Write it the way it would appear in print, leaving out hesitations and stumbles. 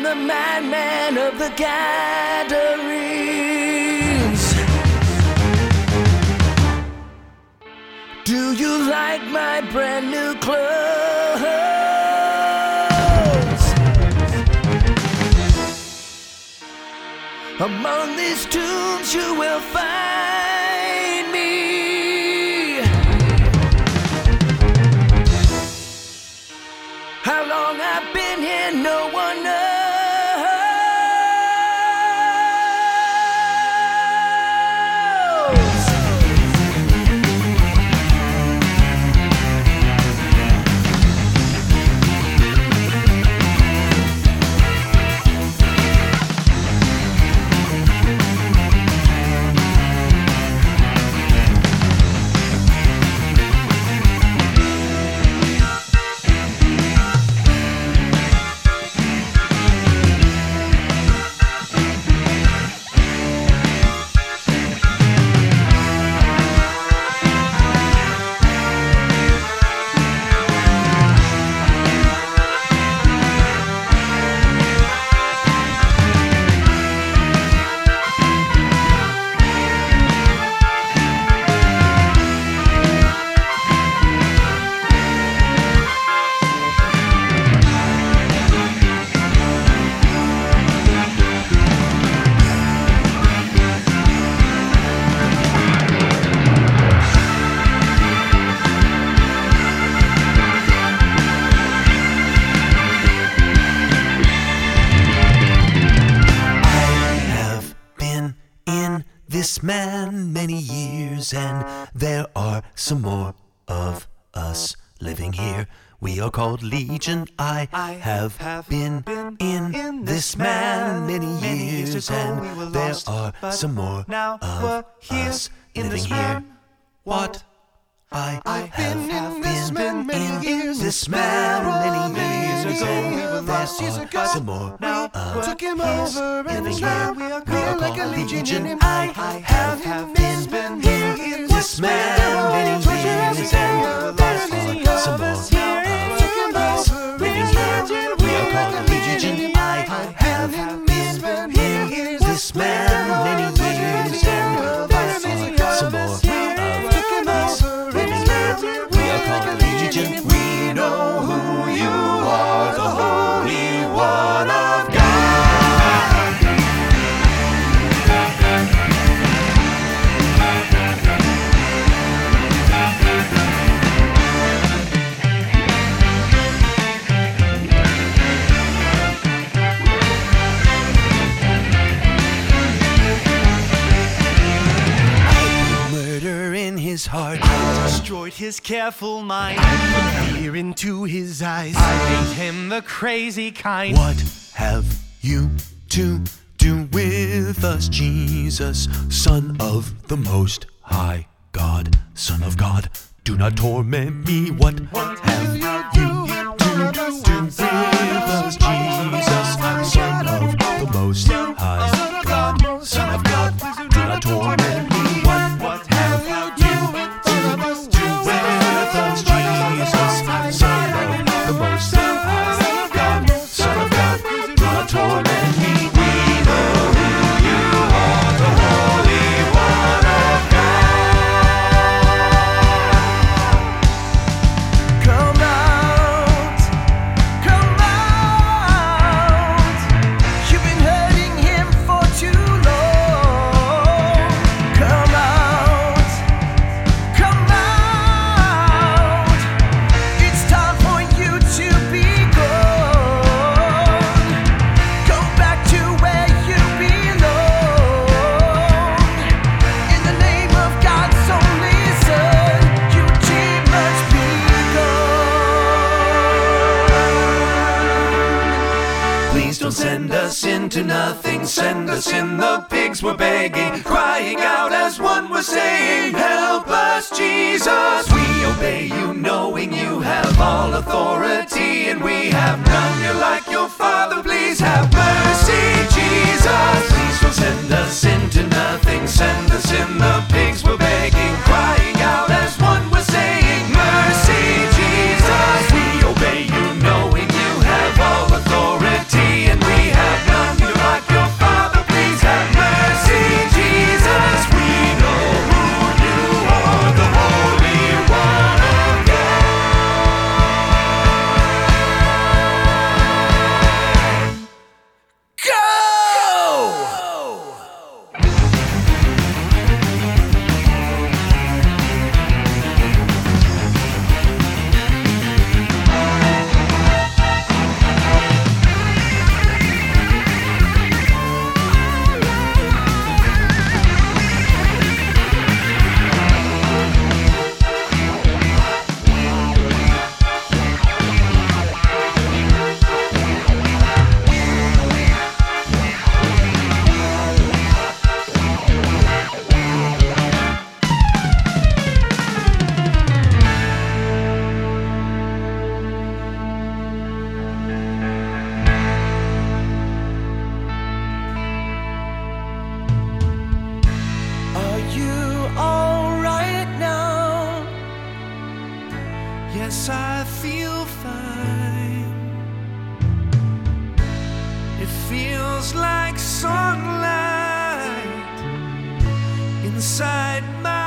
I'm the madman of the gatherings. Do you like my brand new clothes? Among these tombs you will find me. How long I've been here, no one knows. This man many years, and there are some more of us living here. We are called Legion. I have been in this man many years, and there are some more of us living here. What? I have been in this man many years ago. There are some more of us living here. We are called Legion. I have been in this man many years, and there are some more of us living here. We are called Legion. I have been in this man many years, and there are some more of us living here. We are called Legion. We know who you are, the Holy One of God. His heart, I destroyed his careful mind. I put fear into his eyes. I made him the crazy kind. What have you to do with us, Jesus, Son of the Most High God, Son of God? Do not torment me. What have you to do with us, Jesus, Son of the Most High God, Son of God? Do not torment me. What have you to do with us, Jesus, Son of the Most High God, Son of God? Do not torment me. We know who you are, the Holy One of God. Come out, come out. You've been hurting him for too long. Come out, come out. It's time for you to be gone. Go back to where you belong. In the name of God's only Son, you demons be gone. Please don't send us into nothing. Send us in, the pigs were begging, crying out as one was saying, help us, Jesus. We obey you, knowing you have all authority, and we have none. You're like your Father, please have mercy, Jesus. Please don't send us into nothing. Send us in, the pigs were begging, crying out as one was saying, mercy, Jesus. We obey you, knowing you have all authority, and we have yes, I feel fine. It feels like sunlight inside my